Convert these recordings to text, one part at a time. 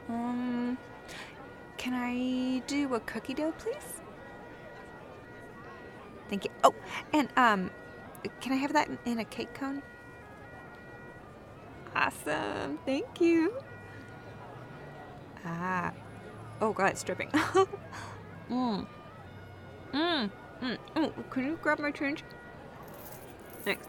Can I do a cookie dough, please? Thank you. Oh, and, can I have that in a cake cone? Awesome. Thank you. Ah. Oh, God, it's dripping. Can you grab my change? Thanks.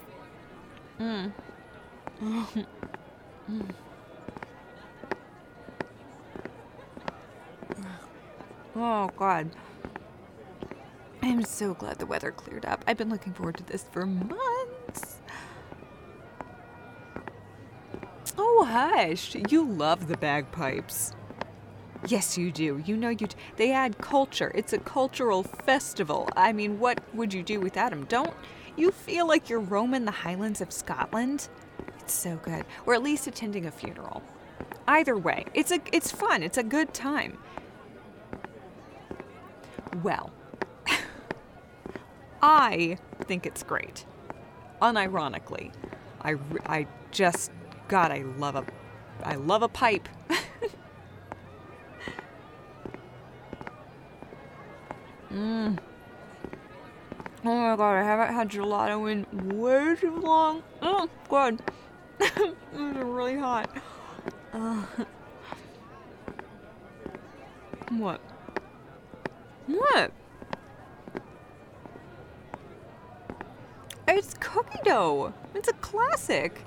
Oh, God. I'm so glad the weather cleared up. I've been looking forward to this for months. Oh, hush. You love the bagpipes. Yes, you do. You know you do. They add culture. It's a cultural festival. I mean, what would you do without them? Don't you feel like you're roaming the Highlands of Scotland? It's so good. Or at least attending a funeral. Either way, it's fun. It's a good time. Well, I think it's great. Unironically. I just, God, I love a pipe. Oh my God, I haven't had gelato in way too long. Oh, good. This is really hot. What? What? It's cookie dough. It's a classic.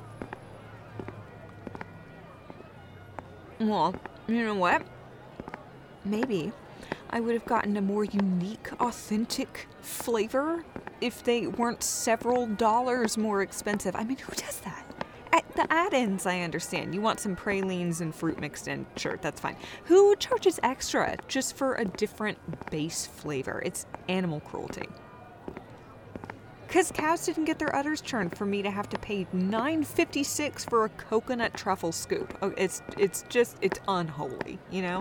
Well, you know what? Maybe I would have gotten a more unique, authentic flavor if they weren't several dollars more expensive. I mean, who does that? At the add-ins, I understand. You want some pralines and fruit mixed in. Sure, that's fine. Who charges extra just for a different base flavor? It's animal cruelty. Because cows didn't get their udders churned for me to have to pay $9.56 for a coconut truffle scoop. Oh, it's unholy, you know?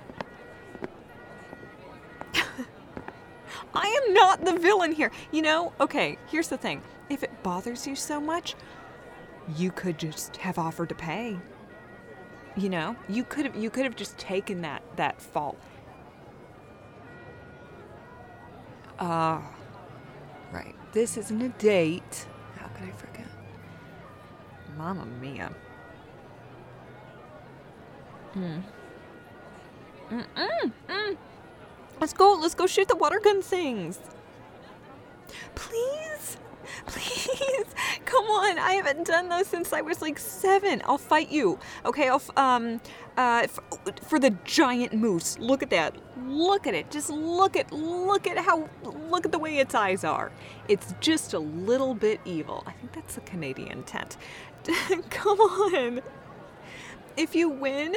I am not the villain here. You know, okay, here's the thing. If it bothers you so much, you could just have offered to pay. You know? You could have just taken that fault. Right. This isn't a date. How could I forget? Mamma mia. Let's go shoot the water gun things. Please? Please? Come on, I haven't done those since I was like 7. I'll fight you. Okay, for the giant moose. Look at that. Look at it. Just look at the way its eyes are. It's just a little bit evil. I think that's the Canadian tent. Come on. If you win,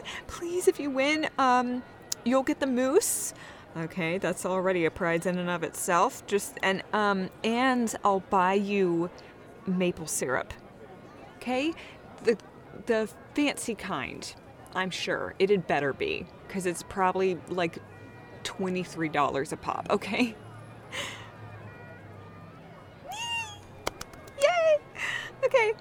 you'll get the moose. Okay, that's already a prize in and of itself. And I'll buy you maple syrup. Okay? The fancy kind, I'm sure. It'd better be, because it's probably like $23 a pop, okay? Yay! Okay.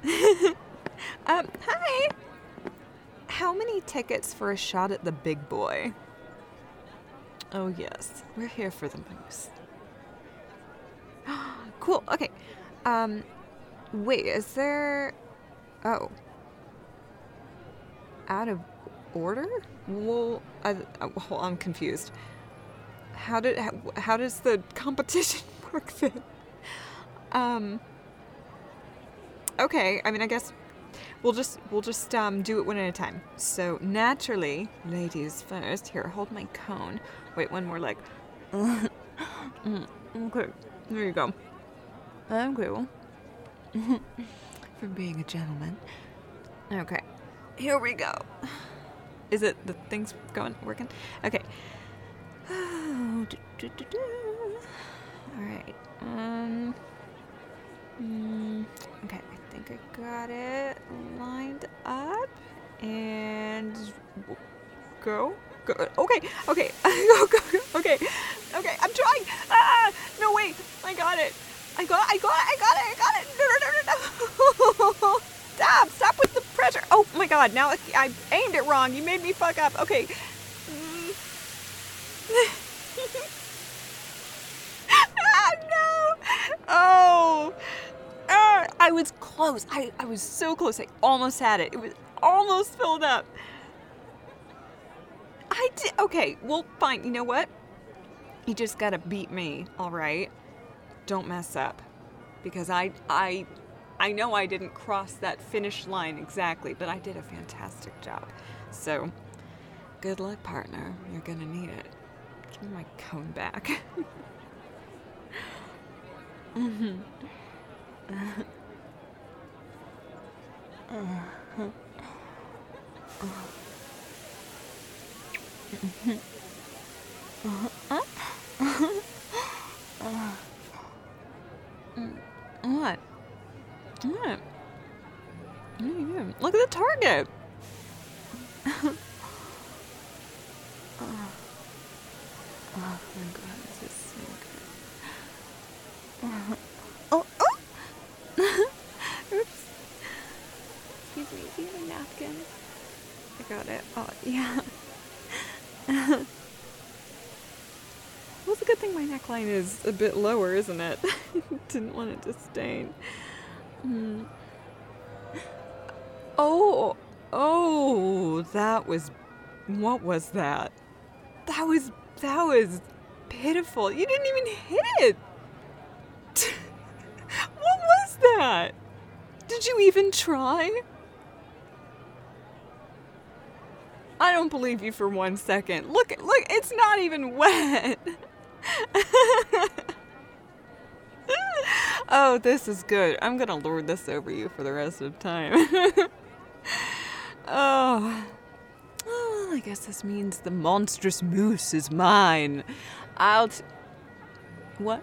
Hi! How many tickets for a shot at the big boy? Oh, yes. We're here for the moose. Cool. Okay. Wait, is there... Oh. Out of order? Well, I'm confused. How does the competition work then? Okay. I mean, I guess we'll just do it one at a time. So, naturally, ladies first. Here, hold my cone. Wait, one more leg. Okay, there you go. Okay, well, for being a gentleman. Okay, here we go. Is it the thing's working? Okay. All right. Okay, I think I got it lined up and go. Okay. Go. Okay. I'm trying. No, wait. I got it. I got it. No. Stop with the pressure. Oh my God. god, now I aimed it wrong. You made me fuck up. Okay. No! Oh! I was close. I was so close. I almost had it. It was almost filled up. I did. Okay, well, fine. You know what? You just gotta beat me, all right? Don't mess up. Because I know I didn't cross that finish line exactly, but I did a fantastic job. So, good luck, partner. You're gonna need it. Give me my cone back. Mm-hmm. What? What? Look at the target. Oh my god, this is so good. Oh! Oops. Excuse me, do you have a napkin? I got it. Oh, yeah. Well, it's a good thing my neckline is a bit lower, isn't it? Didn't want it to stain. Oh, that was... What was that? That was pitiful. You didn't even hit it. What was that? Did you even try? I don't believe you for 1 second. Look, it's not even wet. Oh, this is good. I'm gonna lord this over you for the rest of time. Oh, I guess this means the monstrous moose is mine. What?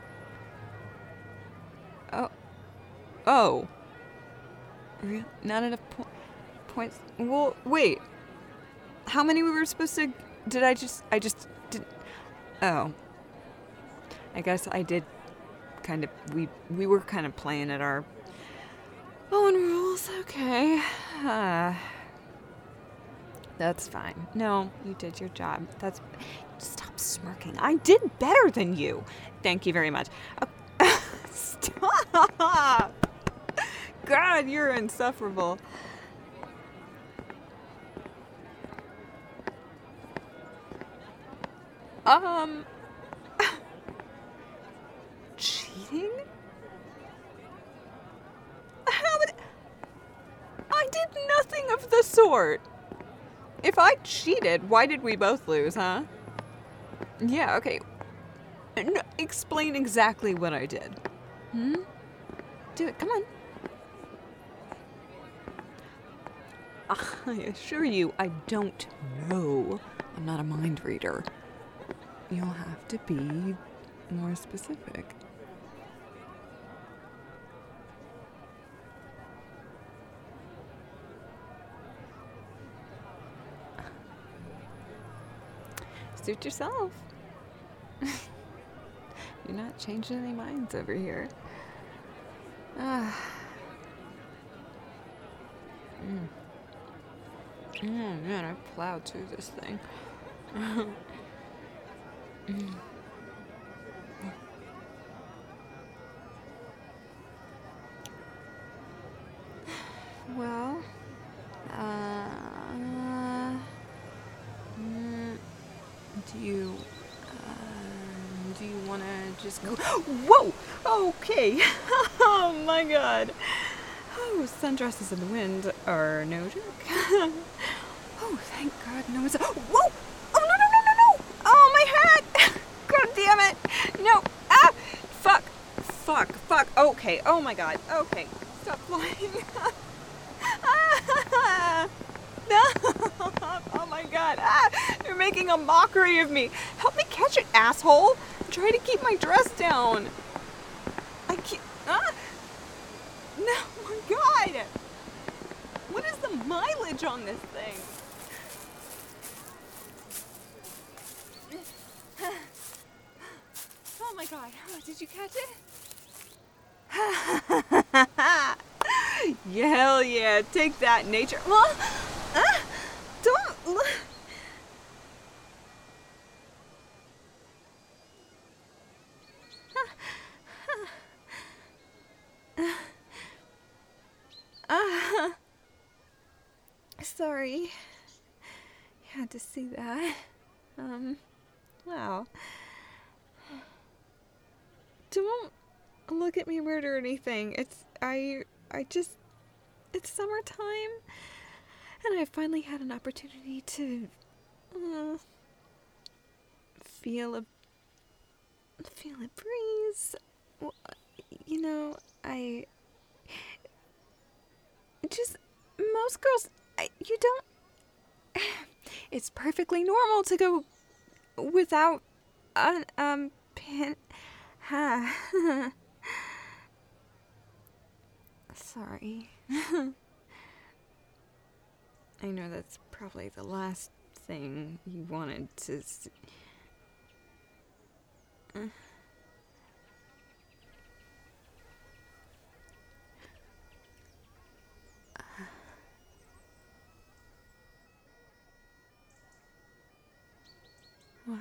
Oh. Really? Not enough points. Well, wait. How many we were supposed to... I just didn't... Oh. I guess I did kind of... We were kind of playing at our own rules. Okay. That's fine. No, you did your job. Stop smirking. I did better than you. Thank you very much. Stop! God, you're insufferable. Cheating? I did nothing of the sort. If I cheated, why did we both lose, huh? Yeah, okay. No, explain exactly what I did. Do it, come on. I assure you, I don't know. I'm not a mind reader. You'll have to be more specific. Suit yourself. You're not changing any minds over here. Man, I plowed through this thing. Well, do you want to just go? Whoa! Okay. Oh my god. Oh, sundresses in the wind are no joke. Oh, thank God no one's... Whoa! Oh, no! Oh, my hat! God damn it! No! Ah! Fuck. Okay, oh my god. Okay, stop flying. No! Oh my god. You're making a mockery of me. Help me catch it, asshole. I'm trying to keep my dress down. I can't... No, my god. What is the mileage on this thing? Oh my god. Did you catch it? Yeah, hell Hell yeah, take that, nature. Don't. Sorry. You had to see that. Wow. Don't look at me weird or anything. It's summertime, and I finally had an opportunity to feel a breeze. Well, you know, most girls, you don't. It's perfectly normal to go without an pin. Sorry. I know that's probably the last thing you wanted to see. What?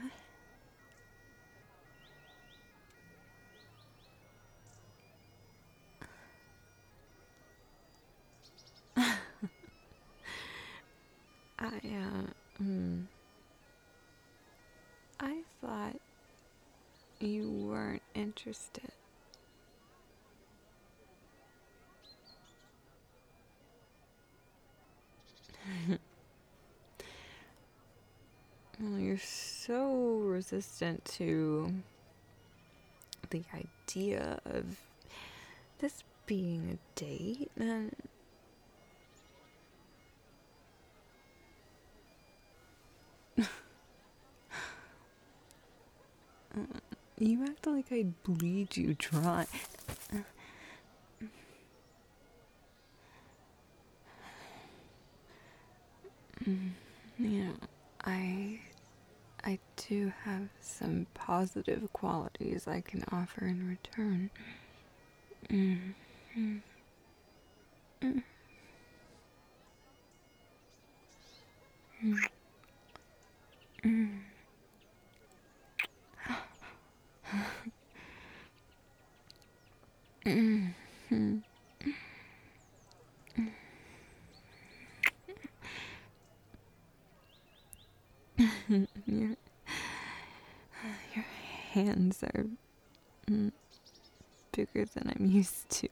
I thought you weren't interested. Well, you're so resistant to the idea of this being a date, and you act like I'd bleed you dry. I do have some positive qualities I can offer in return. Your hands are bigger than I'm used to.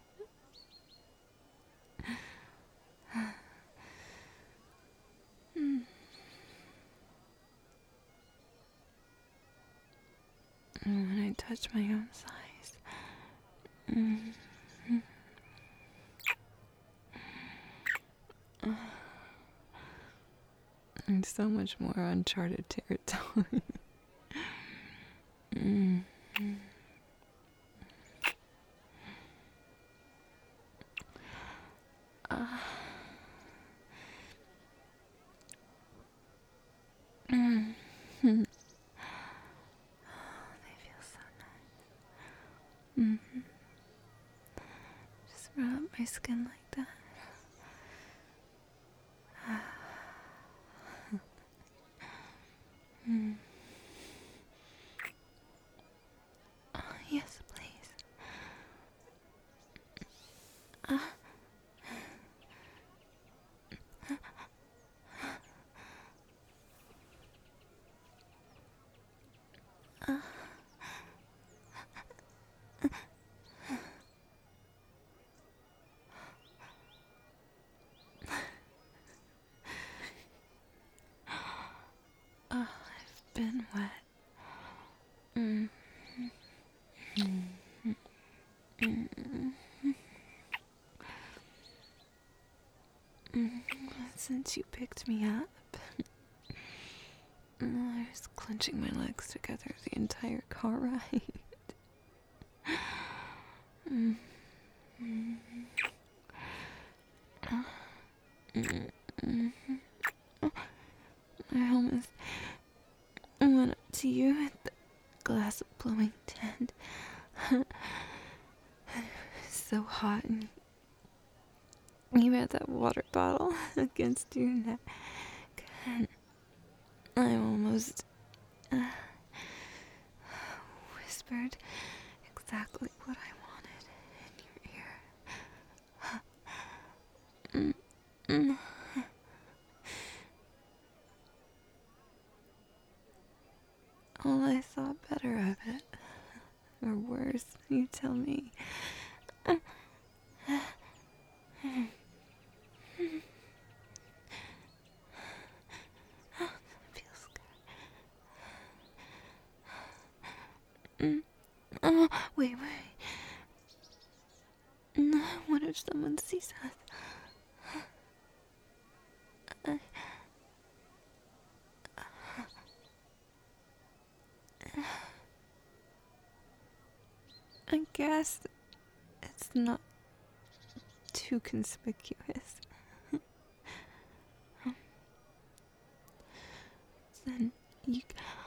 When I touch my own size. And so much more uncharted territory. They feel so nice. Just rub my skin like that. Yes, please. I've been wet. Since you picked me up, I was clenching my legs together the entire car ride. I almost went up to you at the glass of blowing tent. It was so hot, and You had that water bottle against your neck. And I almost whispered exactly what I wanted in your ear. Mm. Well, I thought better of it. Or worse, you tell me. Feels good. Oh, wait. What if someone sees us? I guess it's not too conspicuous. Then you...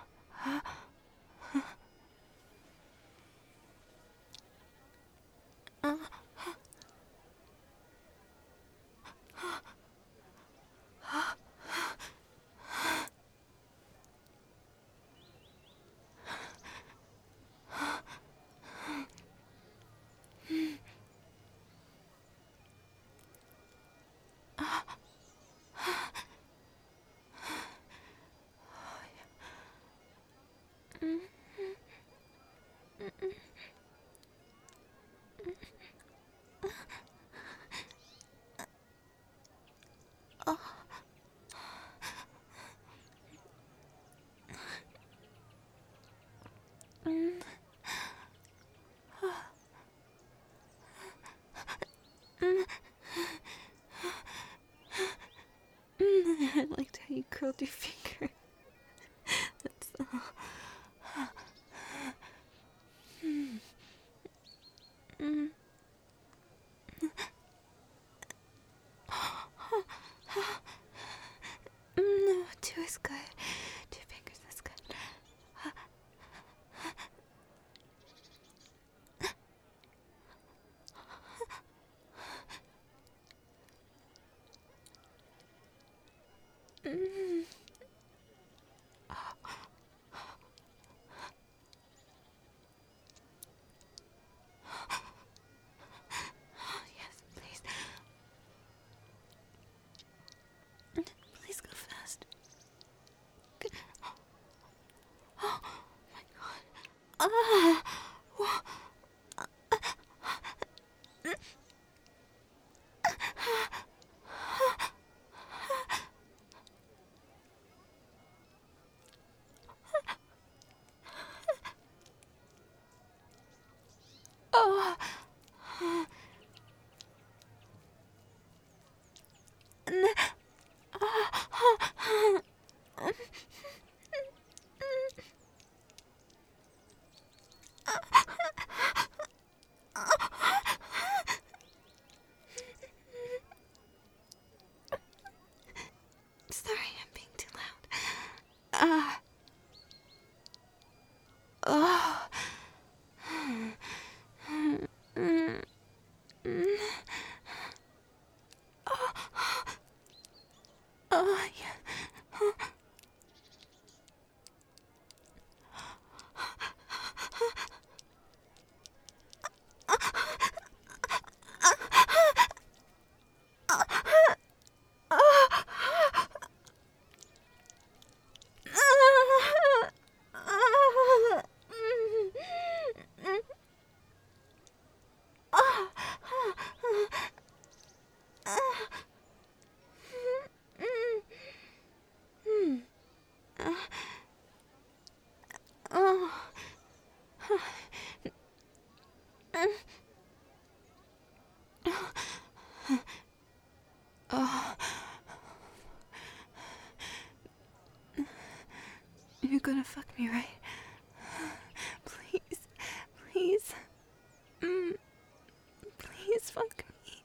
I liked how you curled your finger. That's No, two is good. Two fingers is good. Yes, please. Please go fast. Oh my god. Oh. Sorry, I'm being too loud. Oh. Oh, yeah. You're gonna fuck me, right? Please. Please. Please fuck me.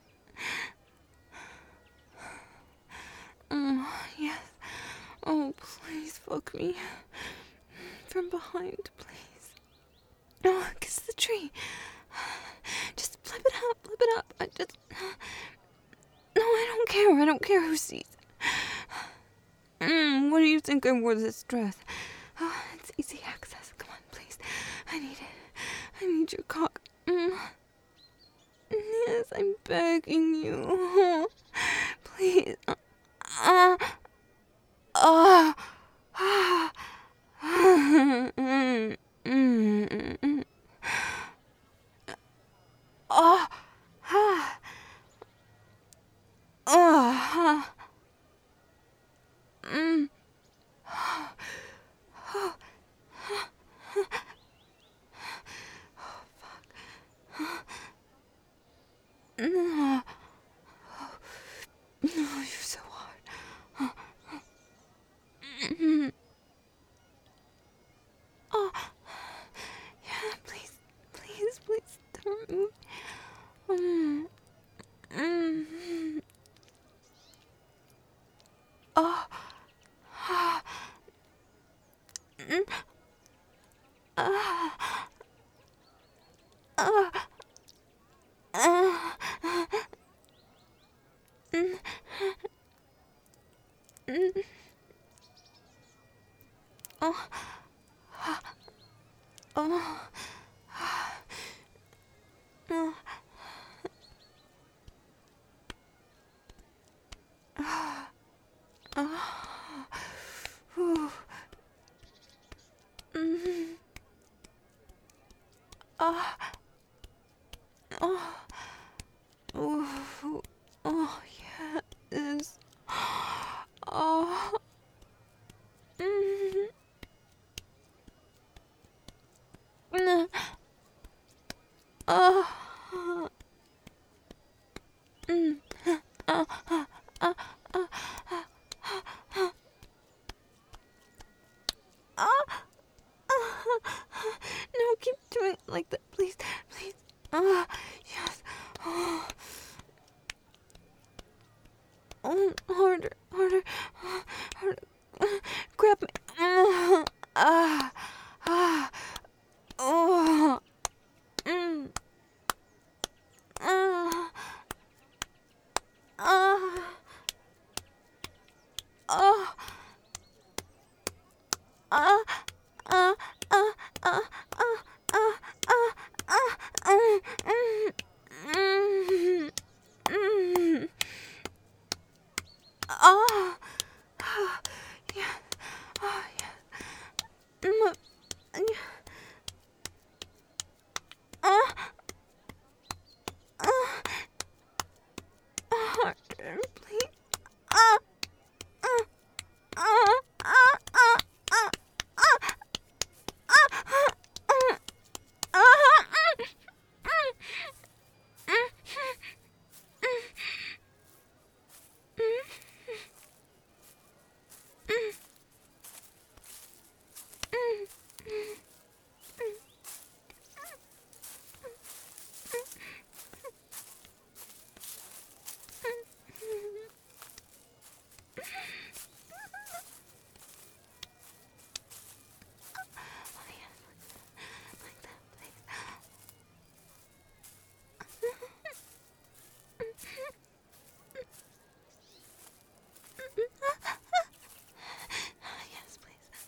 Oh, yes. Oh, please fuck me. From behind, please. Oh, kiss the tree. Just flip it up. I just... don't care who sees. What do you think I wore this dress? Oh, it's easy access. Come on, please. I need it. I need your cock. Yes, I'm begging you. Please. You're so hard. Oh, yeah, please, please, please don't move. Oh, yes. Oh. No, keep doing it like that, please, please. Yes. Harder, harder, harder. Grab me. Harder, please. Yes, please.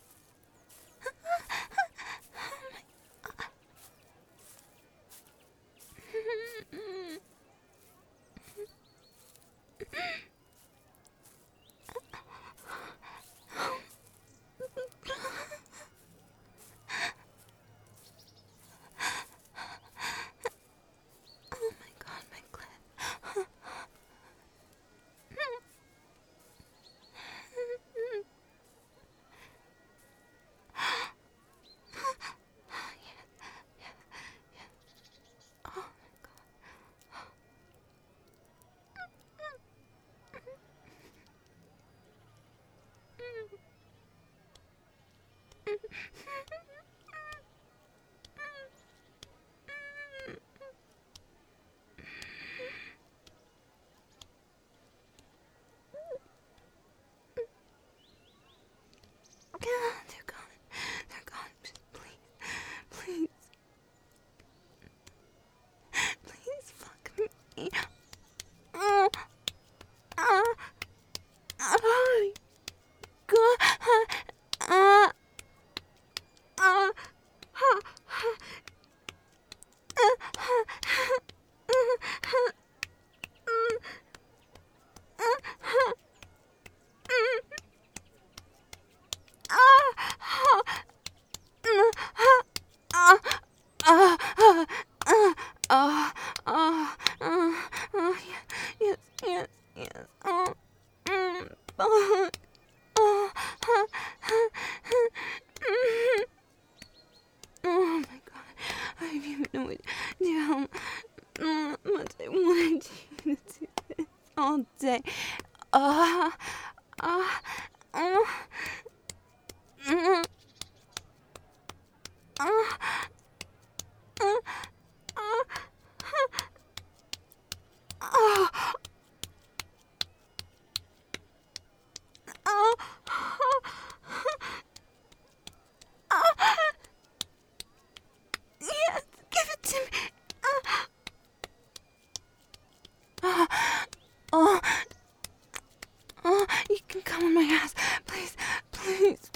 Oh my god, my clit. They're gone. They're gone. Just please. Please fuck me. Yes, yes, yes. Oh, oh, oh my God. I don't even know how much I wanted you to do this all day. Uh, uh, uh, uh, yes, give it to me. Oh, you can come on my ass, please, please.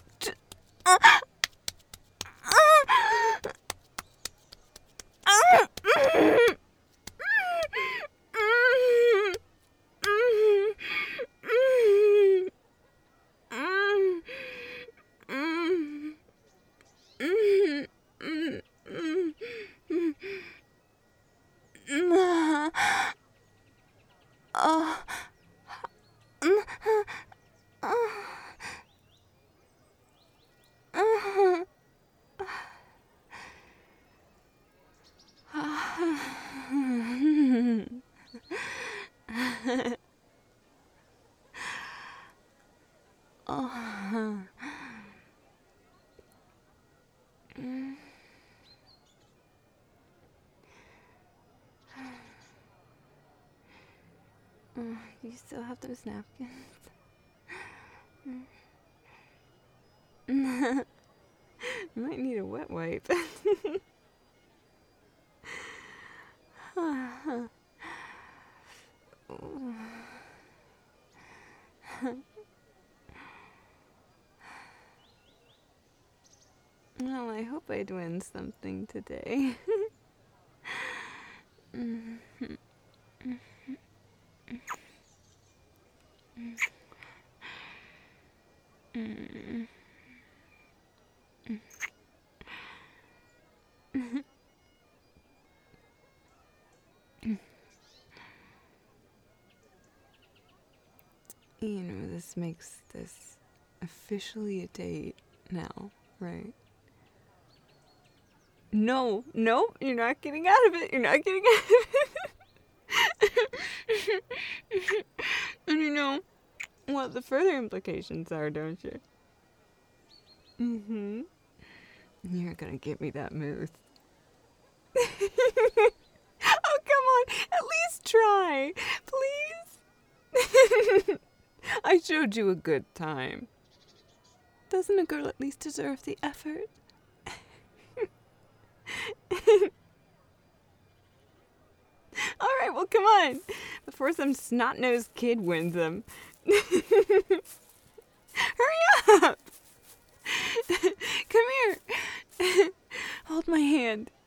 You still have those napkins? Might need a wet wipe. Well, I hope I'd win something today. You know, this makes this officially a date now, right? No, you're not getting out of it. You're not getting out of it. And you know what the further implications are, don't you? Mm-hmm. You're gonna give me that moose. Oh, come on. At least try. Please. I showed you a good time. Doesn't a girl at least deserve the effort? All right, well, come on. Before some snot-nosed kid wins them. Hurry up. Come here. Hold my hand.